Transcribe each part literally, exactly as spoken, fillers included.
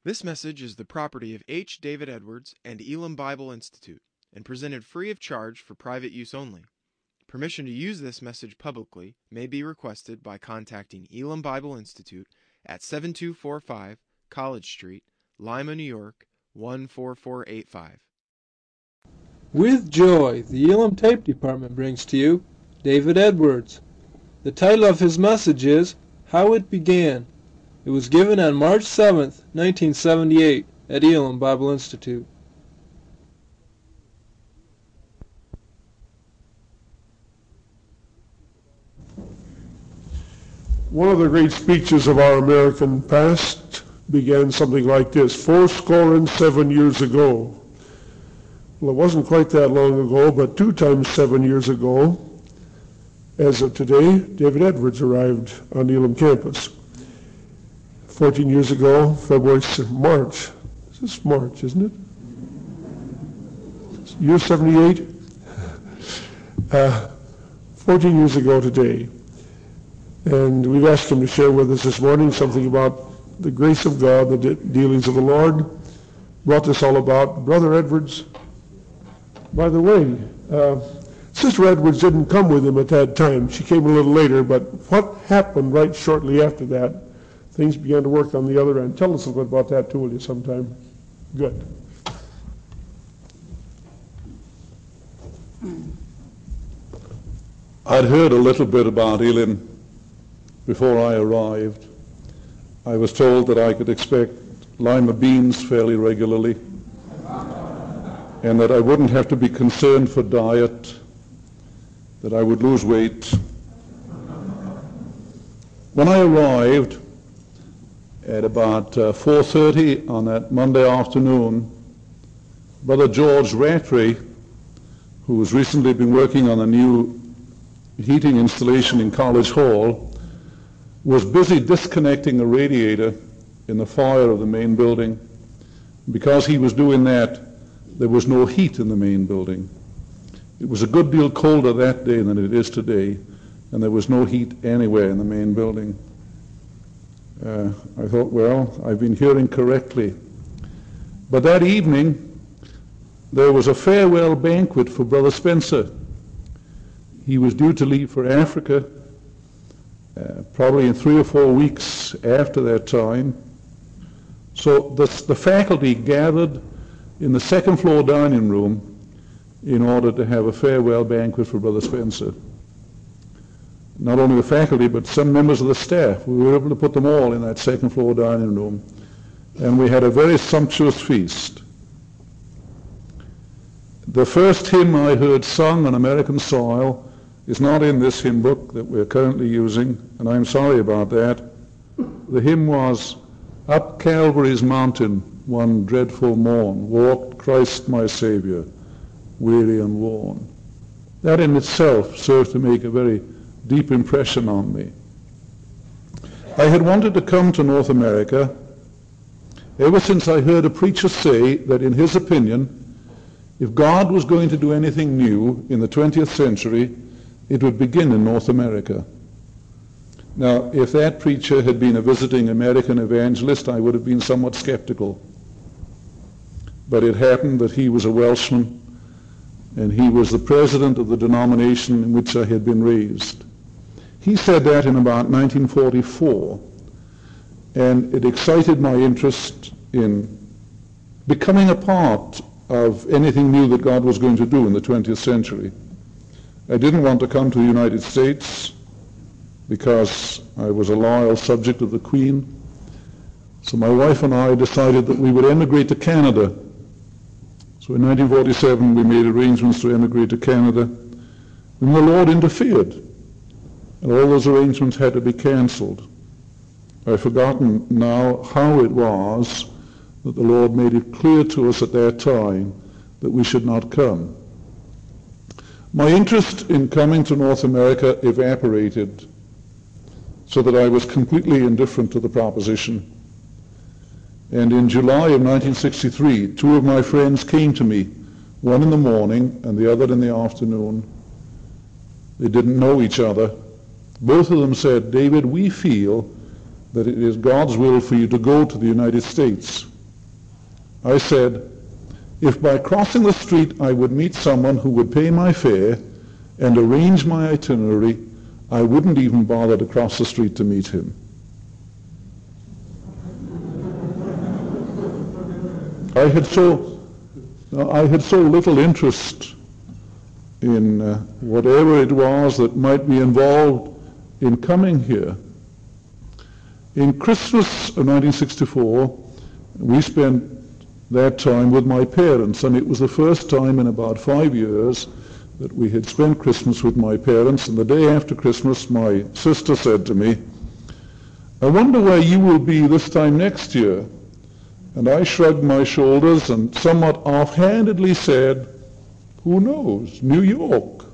This message is the property of H. David Edwards and Elam Bible Institute, and presented free of charge for private use only. Permission to use this message publicly may be requested by contacting Elam Bible Institute at seven two four five College Street, Lima, New York, one four four eight five. With joy, the Elam Tape Department brings to you David Edwards. The title of his message is How It Began. It was given on March seventh, nineteen seventy-eight, at Elam Bible Institute. One of the great speeches of our American past began something like this: four score and seven years ago. Well, it wasn't quite that long ago, but two times seven years ago, as of today, David Edwards arrived on the Elam campus. Fourteen years ago, February, March. This is March, isn't it? Year seventy-eight? Uh, Fourteen years ago today. And we've asked him to share with us this morning something about the grace of God, the de- dealings of the Lord. Brought this all about. Brother Edwards, by the way, uh, Sister Edwards didn't come with him at that time. She came a little later, but what happened right shortly after that? Things began to work on the other end. Tell us a little bit about that too, will you, sometime? Good. I'd heard a little bit about Elam before I arrived. I was told that I could expect lima beans fairly regularly and that I wouldn't have to be concerned for diet, that I would lose weight. When I arrived at about uh, four thirty on that Monday afternoon, Brother George Rattray, who has recently been working on a new heating installation in College Hall, was busy disconnecting a radiator in the foyer of the main building. Because he was doing that, there was no heat in the main building. It was a good deal colder that day than it is today, and there was no heat anywhere in the main building. Uh, I thought, well, I've been hearing correctly. But that evening, there was a farewell banquet for Brother Spencer. He was due to leave for Africa uh, probably in three or four weeks after that time. So the, the faculty gathered in the second floor dining room in order to have a farewell banquet for Brother Spencer. Not only the faculty, but some members of the staff. We were able to put them all in that second floor dining room. And we had a very sumptuous feast. The first hymn I heard sung on American soil is not in this hymn book that we're currently using, and I'm sorry about that. The hymn was, "Up Calvary's mountain, one dreadful morn, walked Christ my Savior, weary and worn." That in itself served to make a very deep impression on me. I had wanted to come to North America ever since I heard a preacher say that in his opinion, if God was going to do anything new in the twentieth century, it would begin in North America. Now, if that preacher had been a visiting American evangelist, I would have been somewhat skeptical. But it happened that he was a Welshman, and he was the president of the denomination in which I had been raised. He said that in about nineteen forty-four, and it excited my interest in becoming a part of anything new that God was going to do in the twentieth century. I didn't want to come to the United States because I was a loyal subject of the Queen. So my wife and I decided that we would emigrate to Canada. So in nineteen forty-seven we made arrangements to emigrate to Canada, and the Lord interfered, and all those arrangements had to be cancelled. I've forgotten now how it was that the Lord made it clear to us at that time that we should not come. My interest in coming to North America evaporated so that I was completely indifferent to the proposition. And in July of nineteen sixty-three, two of my friends came to me, one in the morning and the other in the afternoon. They didn't know each other. Both of them said, "David, we feel that it is God's will for you to go to the United States." I said, if by crossing the street I would meet someone who would pay my fare and arrange my itinerary, I wouldn't even bother to cross the street to meet him. I had so, I had so little interest in uh, whatever it was that might be involved in coming here. In Christmas of nineteen sixty-four, we spent that time with my parents, and it was the first time in about five years that we had spent Christmas with my parents. And the day after Christmas, my sister said to me, I wonder where you will be this time next year. And I shrugged my shoulders and somewhat offhandedly said, who knows, New York.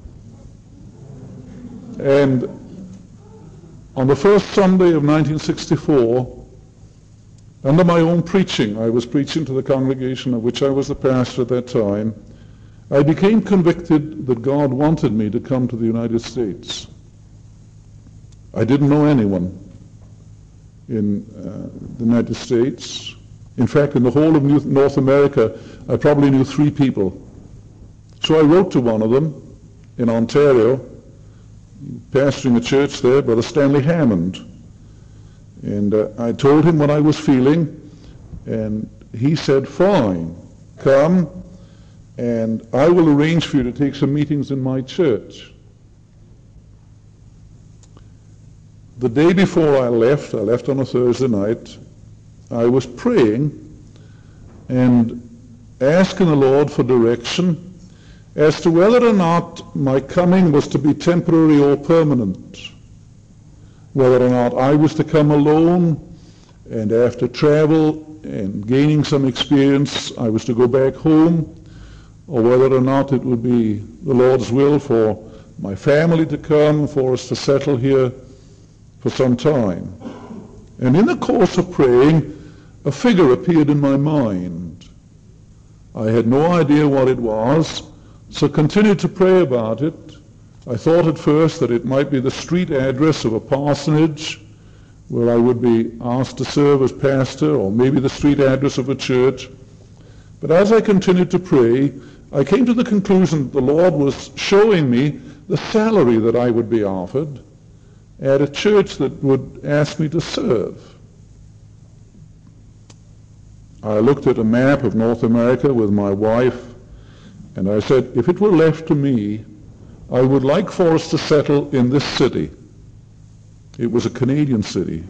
And on the first Sunday of nineteen sixty-four, under my own preaching, I was preaching to the congregation of which I was the pastor at that time, I became convicted that God wanted me to come to the United States. I didn't know anyone in uh, the United States. In fact, in the whole of New- North America, I probably knew three people. So I wrote to one of them in Ontario, pastoring a church there, Brother Stanley Hammond. And uh, I told him what I was feeling, and he said, fine, come, and I will arrange for you to take some meetings in my church. The day before I left, I left on a Thursday night, I was praying and asking the Lord for direction as to whether or not my coming was to be temporary or permanent, whether or not I was to come alone, and after travel and gaining some experience, I was to go back home, or whether or not it would be the Lord's will for my family to come, for us to settle here for some time. And in the course of praying, a figure appeared in my mind. I had no idea what it was, so continued to pray about it. I thought at first that it might be the street address of a parsonage where I would be asked to serve as pastor, or maybe the street address of a church. But as I continued to pray, I came to the conclusion that the Lord was showing me the salary that I would be offered at a church that would ask me to serve. I looked at a map of North America with my wife, and I said, if it were left to me, I would like for us to settle in this city. It was a Canadian city.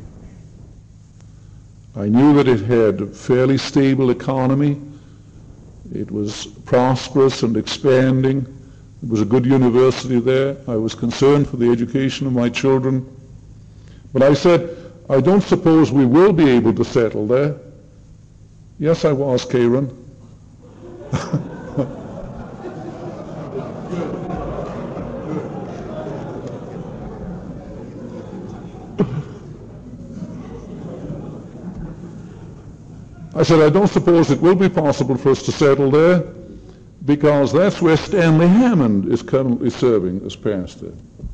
I knew that it had a fairly stable economy. It was prosperous and expanding. There was a good university there. I was concerned for the education of my children. But I said, I don't suppose we will be able to settle there. Yes, I was, Karen. I said, I don't suppose it will be possible for us to settle there, because that's where Stanley Hammond is currently serving as pastor.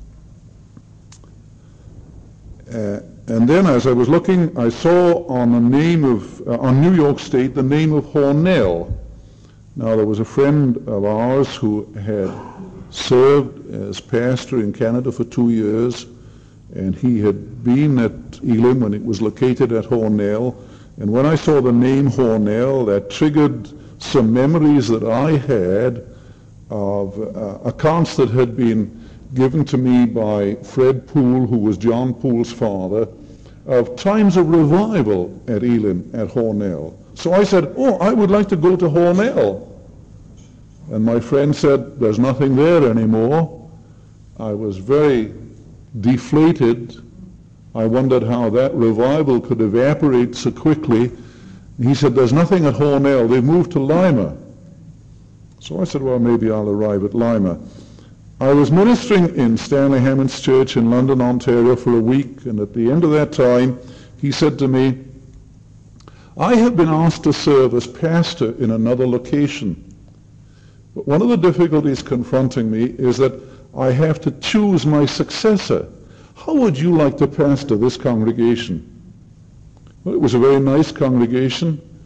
Uh, and then as I was looking, I saw on the name of, uh, on New York State, the name of Hornell. Now there was a friend of ours who had served as pastor in Canada for two years, and he had been at Elim when it was located at Hornell. And when I saw the name Hornell, that triggered some memories that I had of uh, accounts that had been given to me by Fred Poole, who was John Poole's father, of times of revival at Elim, at Hornell. So I said, oh, I would like to go to Hornell. And my friend said, there's nothing there anymore. I was very deflated. I wondered how that revival could evaporate so quickly. He said, there's nothing at Hornell. They've moved to Lima. So I said, well, maybe I'll arrive at Lima. I was ministering in Stanley Hammond's church in London, Ontario for a week, and at the end of that time, he said to me, I have been asked to serve as pastor in another location. But one of the difficulties confronting me is that I have to choose my successor. How would you like to pastor this congregation? Well, it was a very nice congregation.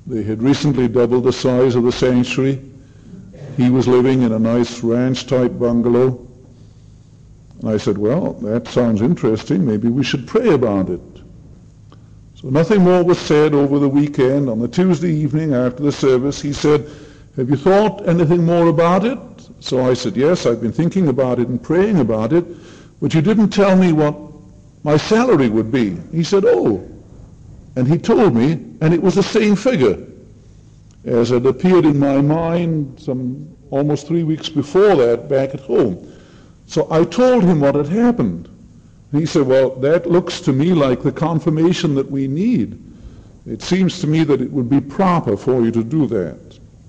They had recently doubled the size of the sanctuary. He was living in a nice ranch-type bungalow. And I said, well, that sounds interesting. Maybe we should pray about it. So nothing more was said over the weekend. On the Tuesday evening after the service, he said, have you thought anything more about it? So I said, yes, I've been thinking about it and praying about it, but you didn't tell me what my salary would be. He said, oh. And he told me, and it was the same figure as had appeared in my mind some almost three weeks before that back at home. So I told him what had happened. He said, well, that looks to me like the confirmation that we need. It seems to me that it would be proper for you to do that.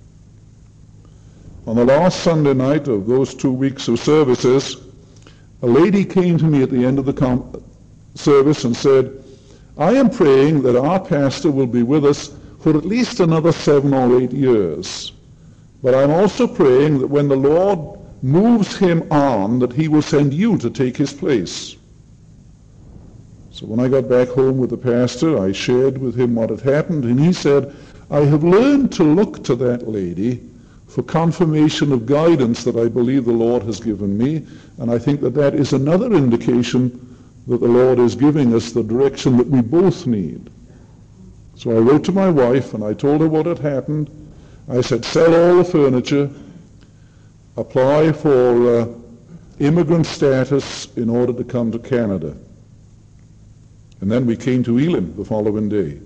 On the last Sunday night of those two weeks of services, a lady came to me at the end of the com- service and said, I am praying that our pastor will be with us for at least another seven or eight years. But I'm also praying that when the Lord moves him on, that he will send you to take his place. So when I got back home with the pastor, I shared with him what had happened, and he said, I have learned to look to that lady for confirmation of guidance that I believe the Lord has given me, and I think that that is another indication that the Lord is giving us the direction that we both need. So I wrote to my wife, and I told her what had happened. I said, sell all the furniture, apply for uh, immigrant status in order to come to Canada. And then we came to Elim the following day.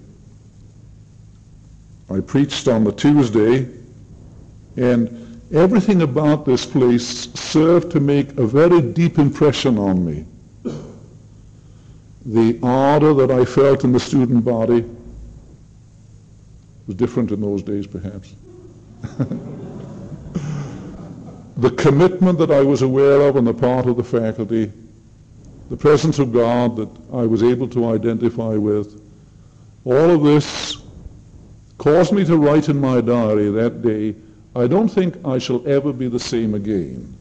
I preached on the Tuesday, and everything about this place served to make a very deep impression on me. The ardor that I felt in the student body was different in those days, perhaps. The commitment that I was aware of on the part of the faculty, the presence of God that I was able to identify with, all of this caused me to write in my diary that day, I don't think I shall ever be the same again.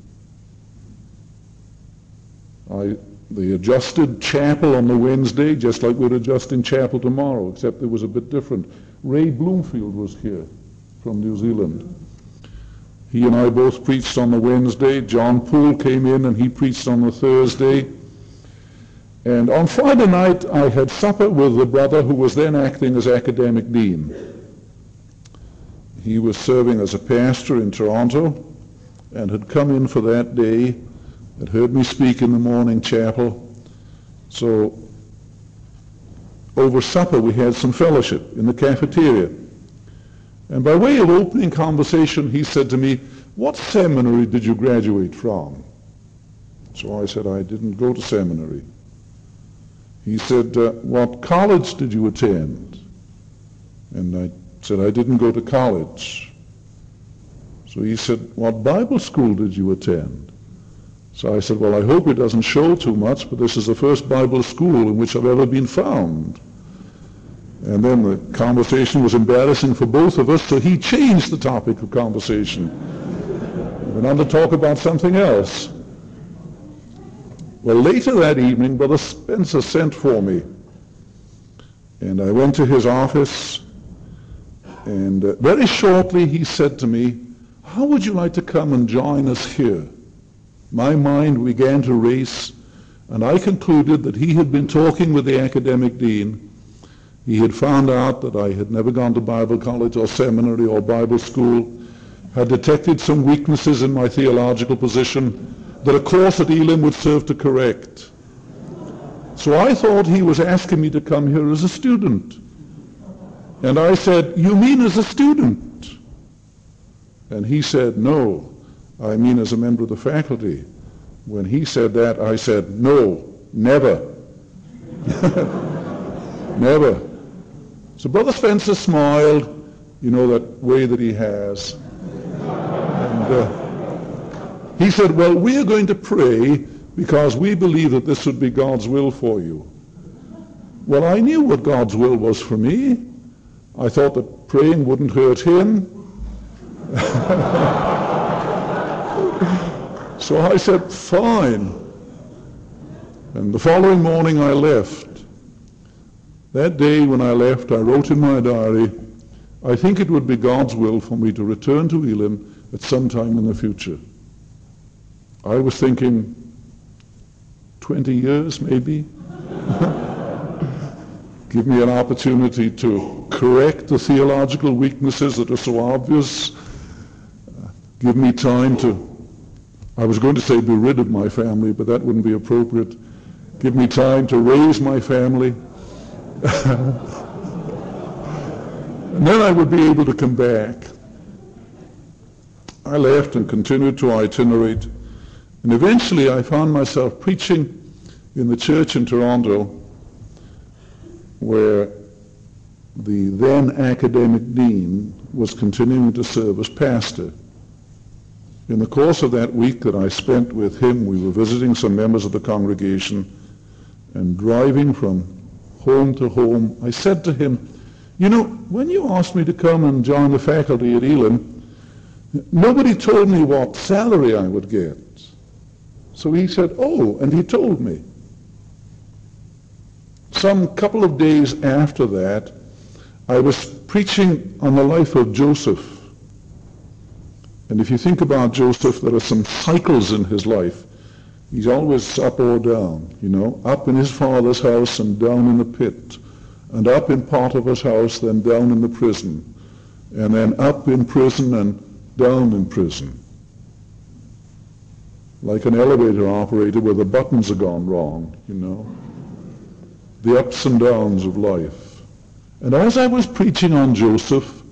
I, they adjusted chapel on the Wednesday, just like we're adjusting chapel tomorrow, except it was a bit different. Ray Bloomfield was here from New Zealand. He and I both preached on the Wednesday. John Poole came in and he preached on the Thursday. And on Friday night, I had supper with the brother who was then acting as academic dean. He was serving as a pastor in Toronto and had come in for that day, had heard me speak in the morning chapel. So over supper we had some fellowship in the cafeteria. And by way of opening conversation, he said to me, what seminary did you graduate from? So I said, I didn't go to seminary. He said, uh, what college did you attend? And I said, I didn't go to college. So he said, what Bible school did you attend? So I said, well, I hope it doesn't show too much, but this is the first Bible school in which I've ever been found. And then the conversation was embarrassing for both of us, so he changed the topic of conversation. We went on to talk about something else. Well, later that evening, Brother Spencer sent for me. And I went to his office, and uh, very shortly he said to me, how would you like to come and join us here? My mind began to race, and I concluded that he had been talking with the academic dean. He had found out that I had never gone to Bible college or seminary or Bible school, had detected some weaknesses in my theological position that a course at Elim would serve to correct. So I thought he was asking me to come here as a student. And I said, you mean as a student? And he said, no, I mean as a member of the faculty. When he said that, I said, no, never. Never. So Brother Spencer smiled, you know, that way that he has. And uh, he said, well, we are going to pray because we believe that this would be God's will for you. Well, I knew what God's will was for me. I thought that praying wouldn't hurt him. So I said, fine. And the following morning I left. That day when I left, I wrote in my diary, I think it would be God's will for me to return to Elim at some time in the future. I was thinking twenty years maybe. Give me an opportunity to correct the theological weaknesses that are so obvious. Uh, give me time to, I was going to say be rid of my family, but that wouldn't be appropriate. Give me time to raise my family. And then I would be able to come back. I left and continued to itinerate. And eventually I found myself preaching in the church in Toronto where the then academic dean was continuing to serve as pastor. In the course of that week that I spent with him, we were visiting some members of the congregation and driving from home to home. I said to him, you know, when you asked me to come and join the faculty at Elim, nobody told me what salary I would get. So he said, oh, and he told me. Some couple of days after that, I was preaching on the life of Joseph. And if you think about Joseph, there are some cycles in his life. He's always up or down, you know, up in his father's house and down in the pit, and up in Potiphar's house, then down in the prison, and then up in prison and down in prison. Like an elevator operator where the buttons have gone wrong, you know. The ups and downs of life. And as I was preaching on Joseph,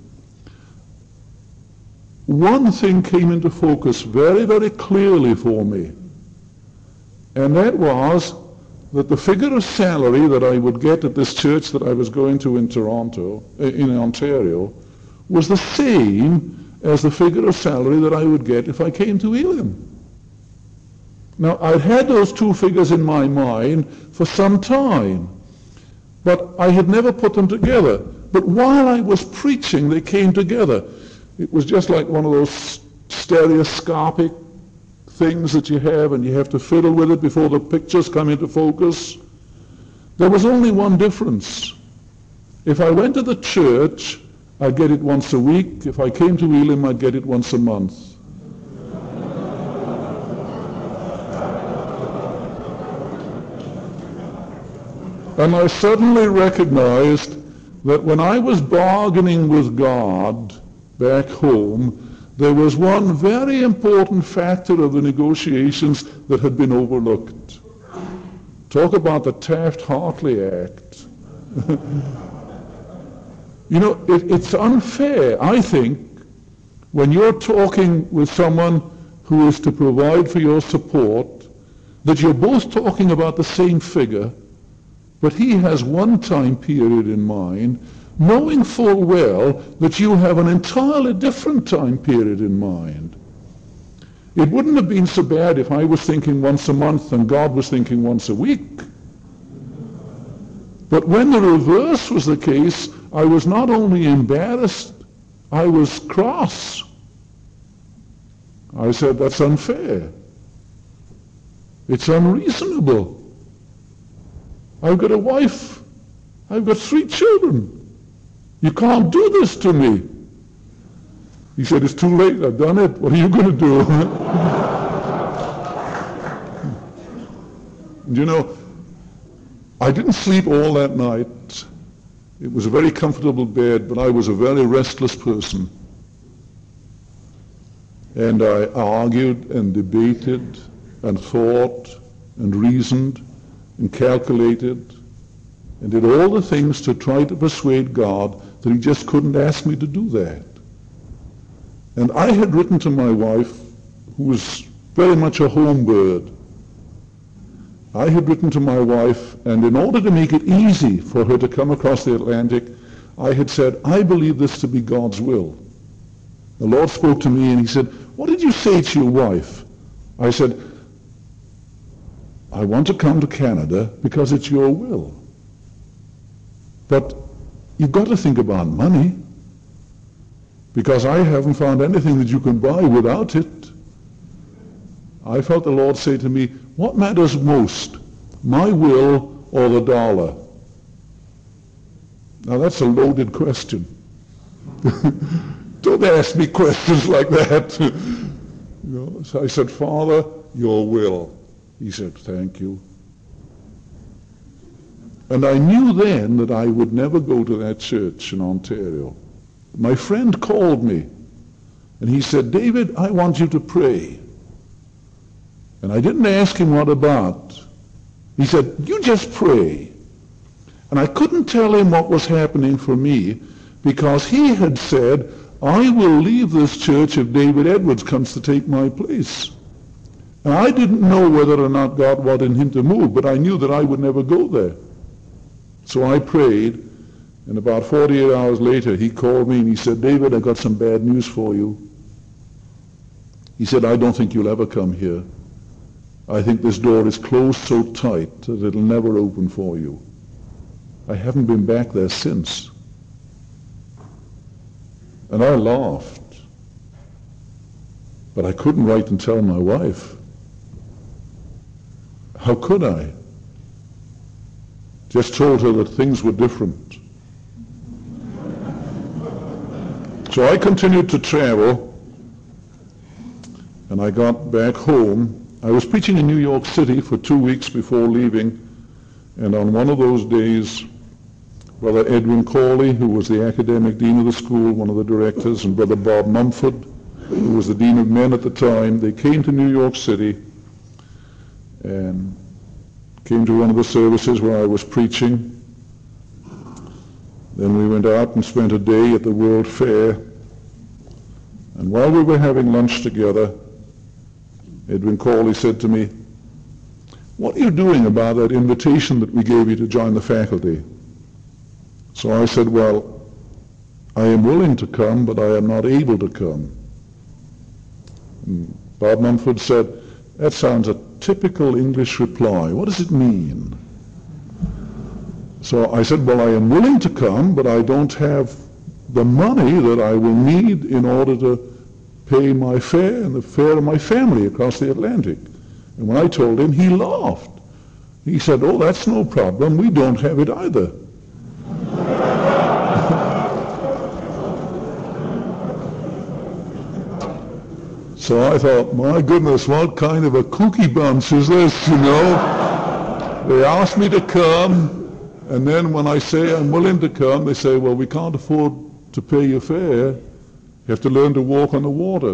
one thing came into focus very, very clearly for me. And that was that the figure of salary that I would get at this church that I was going to in Toronto, in Ontario, was the same as the figure of salary that I would get if I came to Elim. Now, I'd had those two figures in my mind for some time, but I had never put them together. But while I was preaching, they came together. It was just like one of those stereoscopic things that you have, and you have to fiddle with it before the pictures come into focus. There was only one difference. If I went to the church, I'd get it once a week. If I came to Elim, I'd get it once a month. And I suddenly recognized that when I was bargaining with God back home, there was one very important factor of the negotiations that had been overlooked. Talk about the Taft-Hartley Act. You know, it, it's unfair, I think, when you're talking with someone who is to provide for your support, that you're both talking about the same figure, but he has one time period in mind, knowing full well that you have an entirely different time period in mind. It wouldn't have been so bad if I was thinking once a month and God was thinking once a week. But when the reverse was the case, I was not only embarrassed, I was cross. I said, that's unfair. It's unreasonable. I've got a wife. I've got three children. You can't do this to me. He said, it's too late. I've done it. What are you going to do? You know, I didn't sleep all that night. It was a very comfortable bed, but I was a very restless person. And I argued and debated and thought and reasoned and calculated and did all the things to try to persuade God that he just couldn't ask me to do that. And I had written to my wife, who was very much a home bird. I had written to my wife, and in order to make it easy for her to come across the Atlantic, I had said, I believe this to be God's will. The Lord spoke to me and he said, what did you say to your wife? I said, I want to come to Canada because it's your will. But you've got to think about money, because I haven't found anything that you can buy without it. I felt the Lord say to me, what matters most, my will or the dollar? Now that's a loaded question. Don't ask me questions like that. You know, so I said, Father, your will. He said, thank you. And I knew then that I would never go to that church in Ontario. My friend called me, and he said, David, I want you to pray. And I didn't ask him what about. He said, you just pray. And I couldn't tell him what was happening for me, because he had said, I will leave this church if David Edwards comes to take my place. And I didn't know whether or not God wanted him to move, but I knew that I would never go there. So I prayed, and about forty-eight hours later, he called me and he said, David, I got some bad news for you. He said, I don't think you'll ever come here. I think this door is closed so tight that it'll never open for you. I haven't been back there since. And I laughed. But I couldn't write and tell my wife. How could I? Just told her that things were different. So I continued to travel, and I got back home. I was preaching in New York City for two weeks before leaving, and on one of those days, Brother Edwin Corley, who was the academic dean of the school, one of the directors, and Brother Bob Mumford, who was the dean of men at the time, they came to New York City and came to one of the services where I was preaching. Then we went out and spent a day at the World Fair. And while we were having lunch together, Edwin Corley said to me, what are you doing about that invitation that we gave you to join the faculty? So I said, well, I am willing to come, but I am not able to come. And Bob Mumford said, that sounds a typical English reply. What does it mean? So I said, well, I am willing to come, but I don't have the money that I will need in order to pay my fare and the fare of my family across the Atlantic. And when I told him, he laughed. He said, oh, that's no problem. We don't have it either. So I thought, my goodness, what kind of a kooky bunch is this, you know? They asked me to come, and then when I say I'm willing to come, they say, well, we can't afford to pay your fare. You have to learn to walk on the water.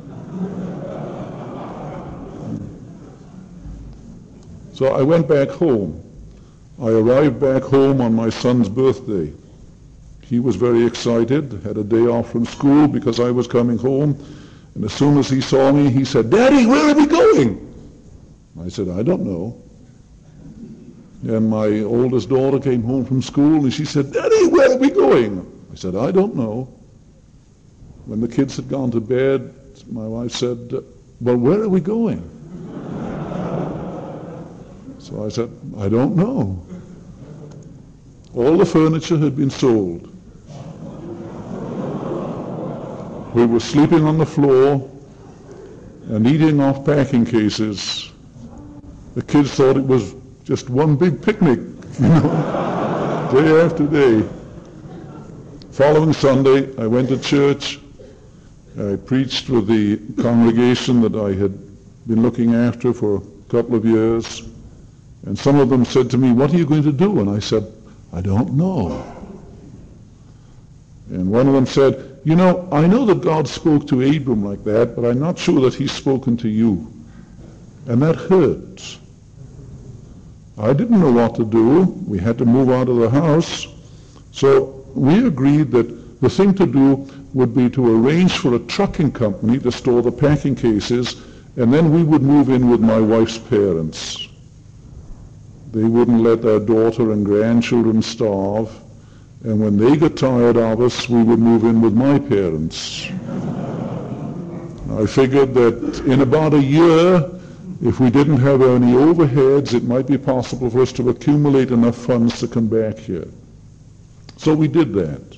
So I went back home. I arrived back home on my son's birthday. He was very excited, had a day off from school because I was coming home. And as soon as he saw me, he said, Daddy, where are we going? I said, I don't know. And my oldest daughter came home from school and she said, Daddy, where are we going? I said, I don't know. When the kids had gone to bed, my wife said, well, where are we going? So I said, I don't know. All the furniture had been sold. We were sleeping on the floor and eating off packing cases. The kids thought it was just one big picnic, you know, day after day. Following Sunday, I went to church. I preached with the congregation that I had been looking after for a couple of years. And some of them said to me, what are you going to do? And I said, I don't know. And one of them said, you know, I know that God spoke to Abram like that, but I'm not sure that he's spoken to you. And that hurts. I didn't know what to do. We had to move out of the house. So we agreed that the thing to do would be to arrange for a trucking company to store the packing cases, and then we would move in with my wife's parents. They wouldn't let their daughter and grandchildren starve. And when they got tired of us, we would move in with my parents. I figured that in about a year, if we didn't have any overheads, it might be possible for us to accumulate enough funds to come back here. So we did that.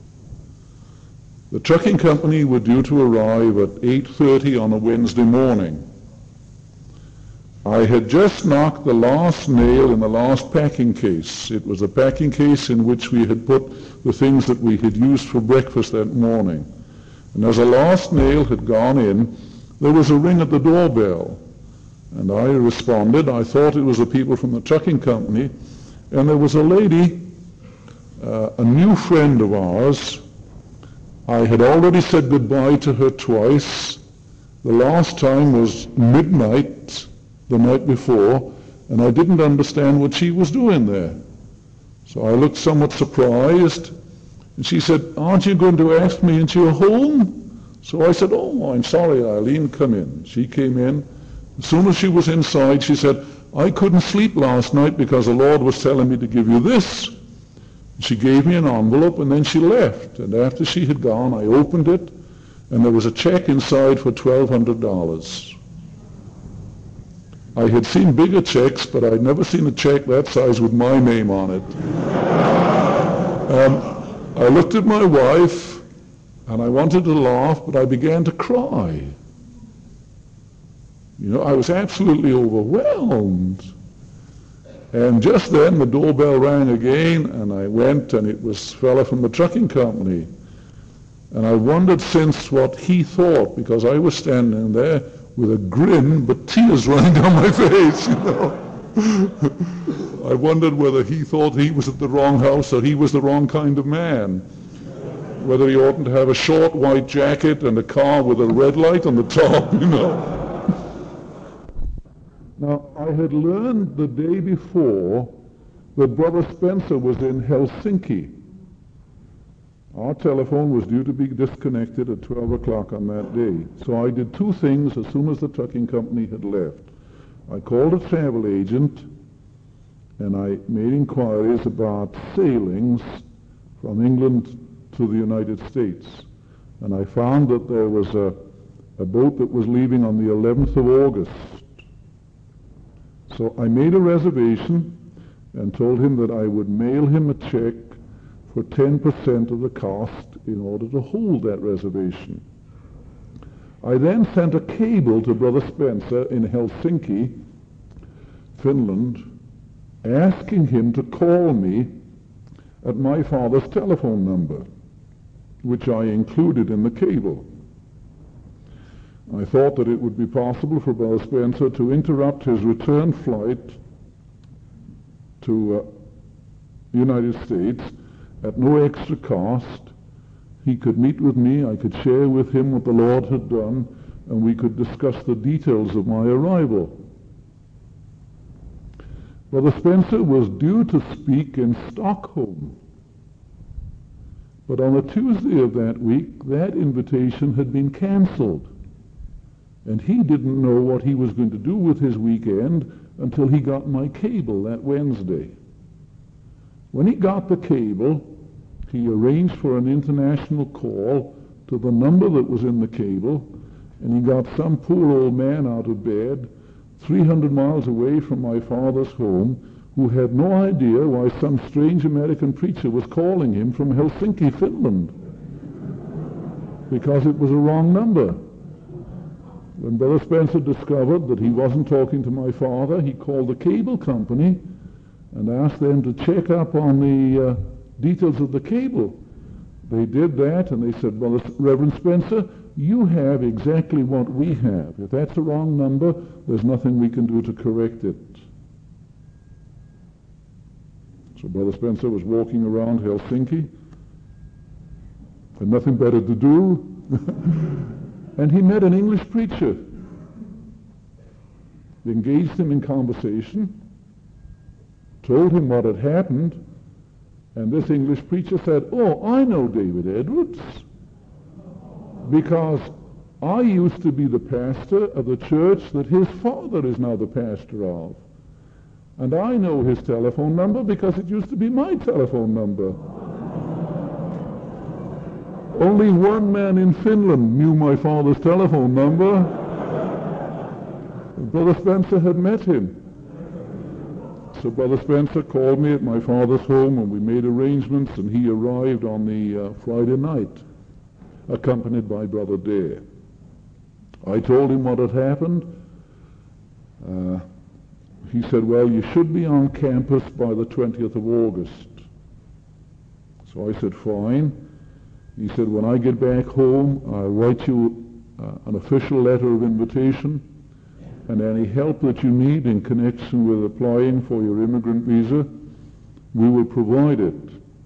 The trucking company were due to arrive at eight thirty on a Wednesday morning. I had just knocked the last nail in the last packing case. It was a packing case in which we had put the things that we had used for breakfast that morning. And as the last nail had gone in, there was a ring at the doorbell. And I responded. I thought it was the people from the trucking company. And there was a lady, uh, a new friend of ours. I had already said goodbye to her twice. The last time was midnight the night before, and I didn't understand what she was doing there. So I looked somewhat surprised, and she said, "Aren't you going to ask me into your home?" So I said, "Oh, I'm sorry, Eileen, come in." She came in. As soon as she was inside, she said, "I couldn't sleep last night because the Lord was telling me to give you this." She gave me an envelope, and then she left. And after she had gone, I opened it, and there was a check inside for twelve hundred dollars. I had seen bigger checks, but I'd never seen a check that size with my name on it. um, I looked at my wife, and I wanted to laugh, but I began to cry. You know, I was absolutely overwhelmed. And just then the doorbell rang again, and I went, and it was a fella from the trucking company. And I wondered since what he thought, because I was standing there with a grin, but tears running down my face, you know. I wondered whether he thought he was at the wrong house or he was the wrong kind of man. Whether he oughtn't to have a short white jacket and a car with a red light on the top, you know. Now, I had learned the day before that Brother Spencer was in Helsinki. Our telephone was due to be disconnected at twelve o'clock on that day. So I did two things as soon as the trucking company had left. I called a travel agent, and I made inquiries about sailings from England to the United States. And I found that there was a, a boat that was leaving on the eleventh of August. So I made a reservation and told him that I would mail him a check for ten percent of the cost in order to hold that reservation. I then sent a cable to Brother Spencer in Helsinki, Finland, asking him to call me at my father's telephone number, which I included in the cable. I thought that it would be possible for Brother Spencer to interrupt his return flight to uh, the United States at no extra cost. He could meet with me, I could share with him what the Lord had done, and we could discuss the details of my arrival. Brother Spencer was due to speak in Stockholm, but on the Tuesday of that week, that invitation had been cancelled, and he didn't know what he was going to do with his weekend until he got my cable that Wednesday. When he got the cable, he arranged for an international call to the number that was in the cable, and he got some poor old man out of bed three hundred miles away from my father's home, who had no idea why some strange American preacher was calling him from Helsinki, Finland, because it was a wrong number. When Brother Spencer discovered that he wasn't talking to my father, he called the cable company and asked them to check up on the uh, details of the cable. They did that, and they said, "Well, Reverend Spencer, you have exactly what we have. If that's a wrong number, there's nothing we can do to correct it." So Brother Spencer was walking around Helsinki, had nothing better to do, and he met an English preacher. He engaged him in conversation, told him what had happened, and this English preacher said, "Oh, I know David Edwards, because I used to be the pastor of the church that his father is now the pastor of. And I know his telephone number because it used to be my telephone number." Only one man in Finland knew my father's telephone number. Brother Spencer had met him. So Brother Spencer called me at my father's home, and we made arrangements, and he arrived on the uh, Friday night, accompanied by Brother Dare. I told him what had happened, Uh, he said, well, you should be on campus by the twentieth of August. So I said, fine. He said, when I get back home, I'll write you uh, an official letter of invitation, and any help that you need in connection with applying for your immigrant visa, we will provide it.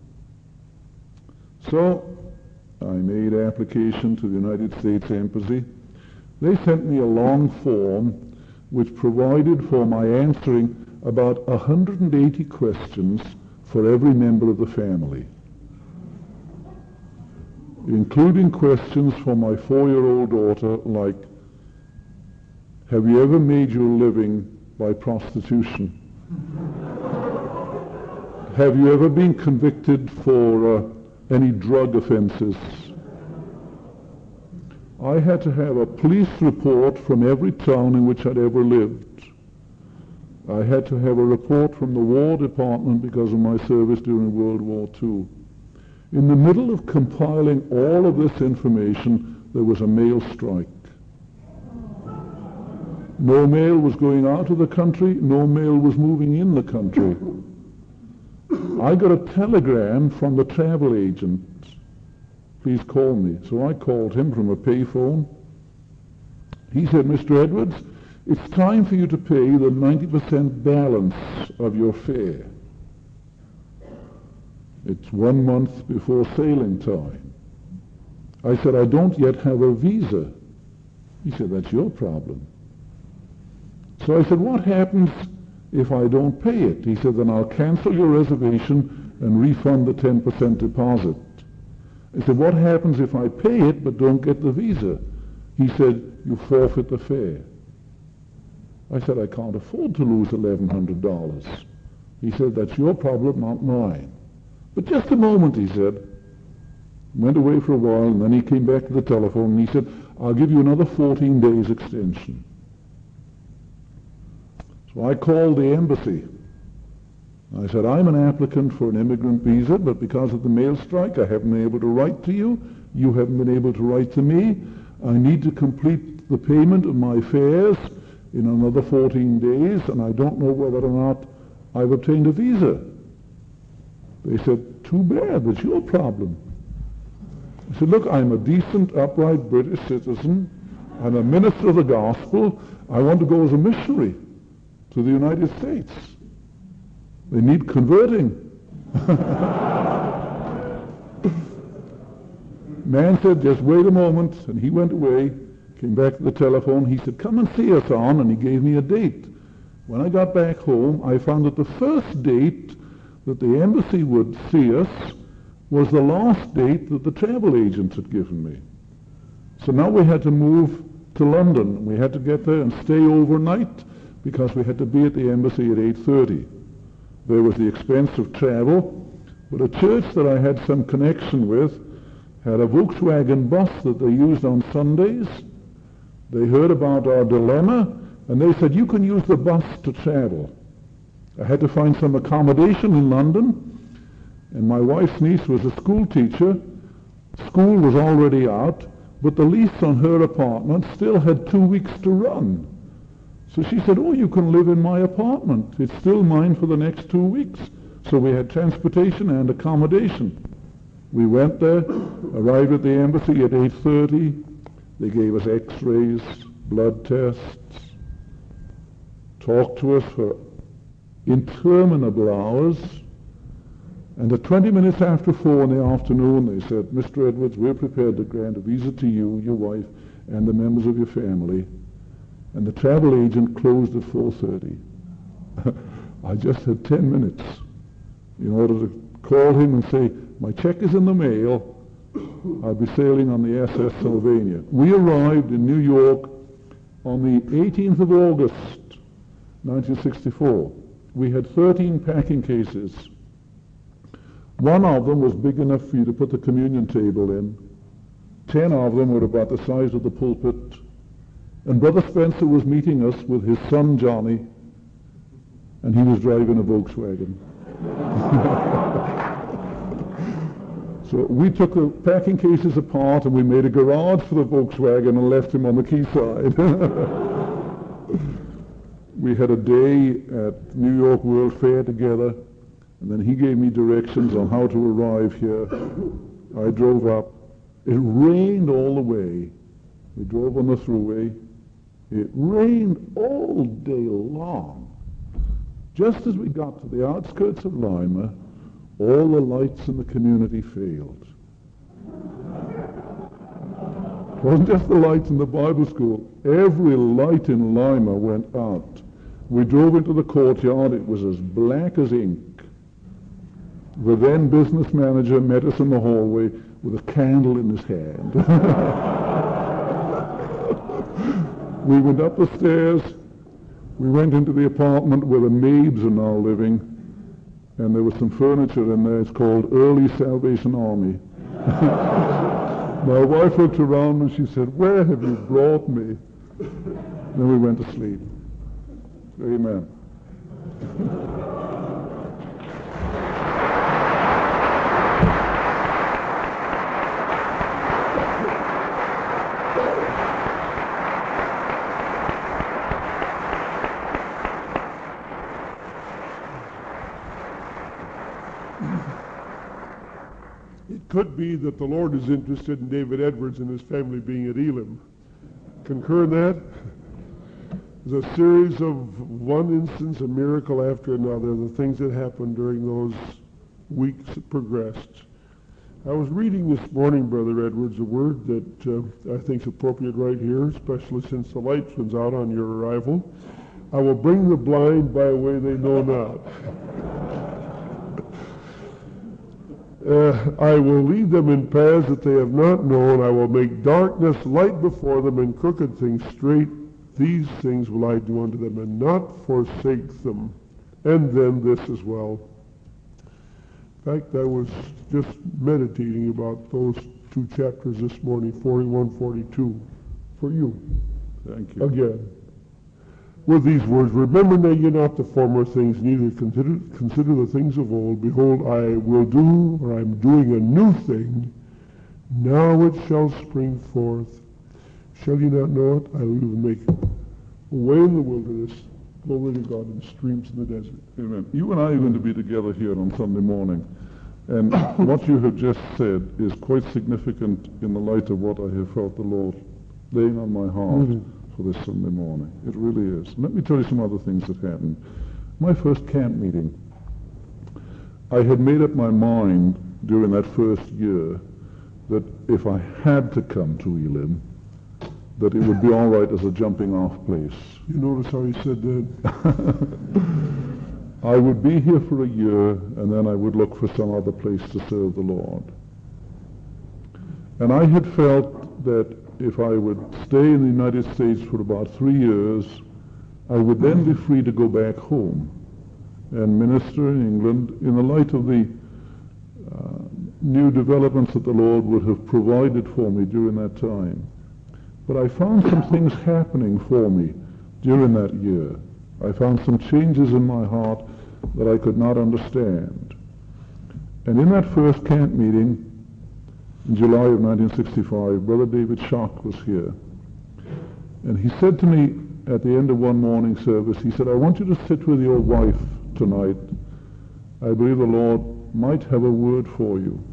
So I made application to the United States Embassy. They sent me a long form which provided for my answering about one hundred eighty questions for every member of the family, including questions for my four-year-old daughter like, have you ever made your living by prostitution? Have you ever been convicted for uh, any drug offenses? I had to have a police report from every town in which I'd ever lived. I had to have a report from the War Department because of my service during World War Two. In the middle of compiling all of this information, there was a mail strike. No mail was going out of the country, no mail was moving in the country. I got a telegram from the travel agent. Please call me. So I called him from a payphone. He said, Mister Edwards, it's time for you to pay the ninety percent balance of your fare. It's one month before sailing time. I said, I don't yet have a visa. He said, that's your problem. So I said, what happens if I don't pay it? He said, then I'll cancel your reservation and refund the ten percent deposit. I said, what happens if I pay it but don't get the visa? He said, you forfeit the fare. I said, I can't afford to lose eleven hundred dollars. He said, that's your problem, not mine. But just a moment, he said. Went away for a while, and then he came back to the telephone, and he said, I'll give you another fourteen days extension. So I called the embassy. I said, I'm an applicant for an immigrant visa, but because of the mail strike, I haven't been able to write to you. You haven't been able to write to me. I need to complete the payment of my fares in another fourteen days, and I don't know whether or not I've obtained a visa. They said, too bad, that's your problem. I said, look, I'm a decent, upright British citizen. I'm a minister of the gospel. I want to go as a missionary to the United States. They need converting. Man said, just wait a moment, and he went away, came back to the telephone. He said, come and see us on, and he gave me a date. When I got back home, I found that the first date that the embassy would see us was the last date that the travel agent had given me. So now we had to move to London. We had to get there and stay overnight because we had to be at the embassy at eight thirty. There was the expense of travel, but a church that I had some connection with had a Volkswagen bus that they used on Sundays. They heard about our dilemma, and they said, you can use the bus to travel. I had to find some accommodation in London, and my wife's niece was a school teacher. School was already out, but the lease on her apartment still had two weeks to run. So she said, oh, you can live in my apartment. It's still mine for the next two weeks. So we had transportation and accommodation. We went there, arrived at the embassy at eight thirty. They gave us x-rays, blood tests, talked to us for interminable hours, and at twenty minutes after four in the afternoon they said, Mister Edwards, we're prepared to grant a visa to you, your wife, and the members of your family. And the travel agent closed at four thirty. I just had ten minutes in order to call him and say, my check is in the mail, I'll be sailing on the S S Sylvania. We arrived in New York on the eighteenth of August, nineteen sixty-four. We had thirteen packing cases. One of them was big enough for you to put the communion table in. Ten of them were about the size of the pulpit. And Brother Spencer was meeting us with his son Johnny, and he was driving a Volkswagen. So we took the packing cases apart and we made a garage for the Volkswagen and left him on the quayside. we had a day at New York World Fair together, and then he gave me directions on how to arrive here. I drove up. It rained all the way. We drove on the thruway. It rained all day long. Just as we got to the outskirts of Lima, all the lights in the community failed. It wasn't just the lights in the Bible school. Every light in Lima went out. We drove into the courtyard. It was as black as ink. The then business manager met us in the hallway with a candle in his hand. We went up the stairs. We went into the apartment where the Mabes are now living, and there was some furniture in there. It's called Early Salvation Army. My wife looked around and she said, "Where have you brought me?" Then we went to sleep. Amen. It could be that the Lord is interested in David Edwards and his family being at Elim. Concur in that? There's a series of one instance, a miracle after another, the things that happened during those weeks that progressed. I was reading this morning, Brother Edwards, a word that uh, I think is appropriate right here, especially since the light was out on your arrival. I will bring the blind by a way they know not. Uh, I will lead them in paths that they have not known. I will make darkness light before them and crooked things straight. These things will I do unto them and not forsake them. And then this as well. In fact, I was just meditating about those two chapters this morning, forty-one, forty-two, for you. Thank you. Again. With these words, remember now ye not the former things, neither consider, consider the things of old. Behold, I will do, or I am doing a new thing. Now it shall spring forth. Shall ye not know it? I will even make a way in the wilderness, glory to God, and streams in the desert. Amen. You and I are going to be together here on Sunday morning. And what you have just said is quite significant in the light of what I have felt the Lord laying on my heart. Mm-hmm. For this Sunday morning. It really is. Let me tell you some other things that happened. My first camp meeting, I had made up my mind during that first year that if I had to come to Elim, that it would be all right as a jumping off place. You notice how he said that? I would be here for a year, and then I would look for some other place to serve the Lord. And I had felt that if I would stay in the United States for about three years, I would then be free to go back home and minister in England in the light of the uh, new developments that the Lord would have provided for me during that time. But I found some things happening for me during that year. I found some changes in my heart that I could not understand. And in that first camp meeting, in July of nineteen sixty-five, Brother David Schock was here. And he said to me at the end of one morning service, he said, I want you to sit with your wife tonight. I believe the Lord might have a word for you.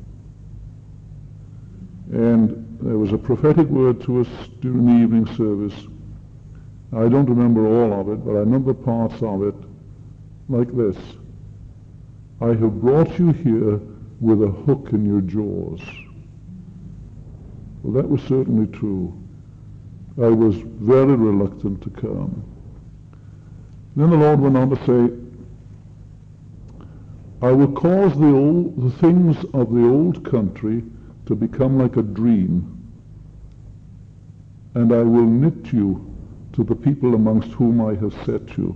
And there was a prophetic word to us during the evening service. I don't remember all of it, but I remember parts of it like this. I have brought you here with a hook in your jaws. Well, that was certainly true. I was very reluctant to come. Then the Lord went on to say, I will cause the, old, the things of the old country to become like a dream, and I will knit you to the people amongst whom I have set you.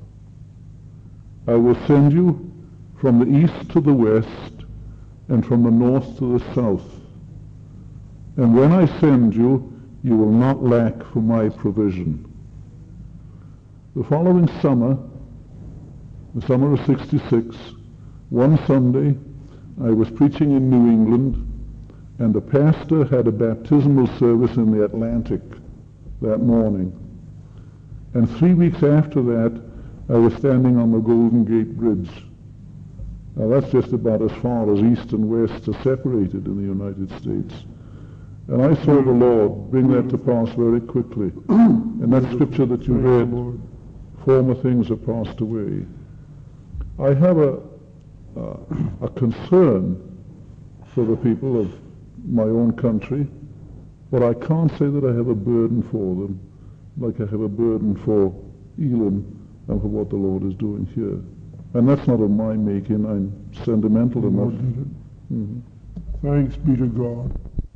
I will send you from the east to the west, and from the north to the south. And when I send you, you will not lack for my provision. The following summer, the summer of sixty-six, one Sunday, I was preaching in New England, and the pastor had a baptismal service in the Atlantic that morning. And three weeks after that, I was standing on the Golden Gate Bridge. Now that's just about as far as east and west are separated in the United States. And I saw the Lord bring that to pass very quickly. And that scripture that you read, former things are passed away. I have a, uh, a concern for the people of my own country, but I can't say that I have a burden for them, like I have a burden for Elam and for what the Lord is doing here. And that's not of my making. I'm sentimental enough. Mm-hmm. Thanks be to God.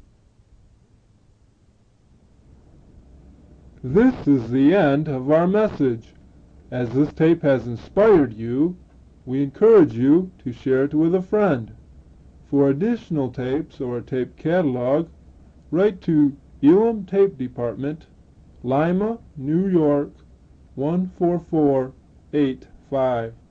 This is the end of our message. As this tape has inspired you, we encourage you to share it with a friend. For additional tapes or a tape catalog, write to Elam Tape Department, Lima, New York, one four four eight five.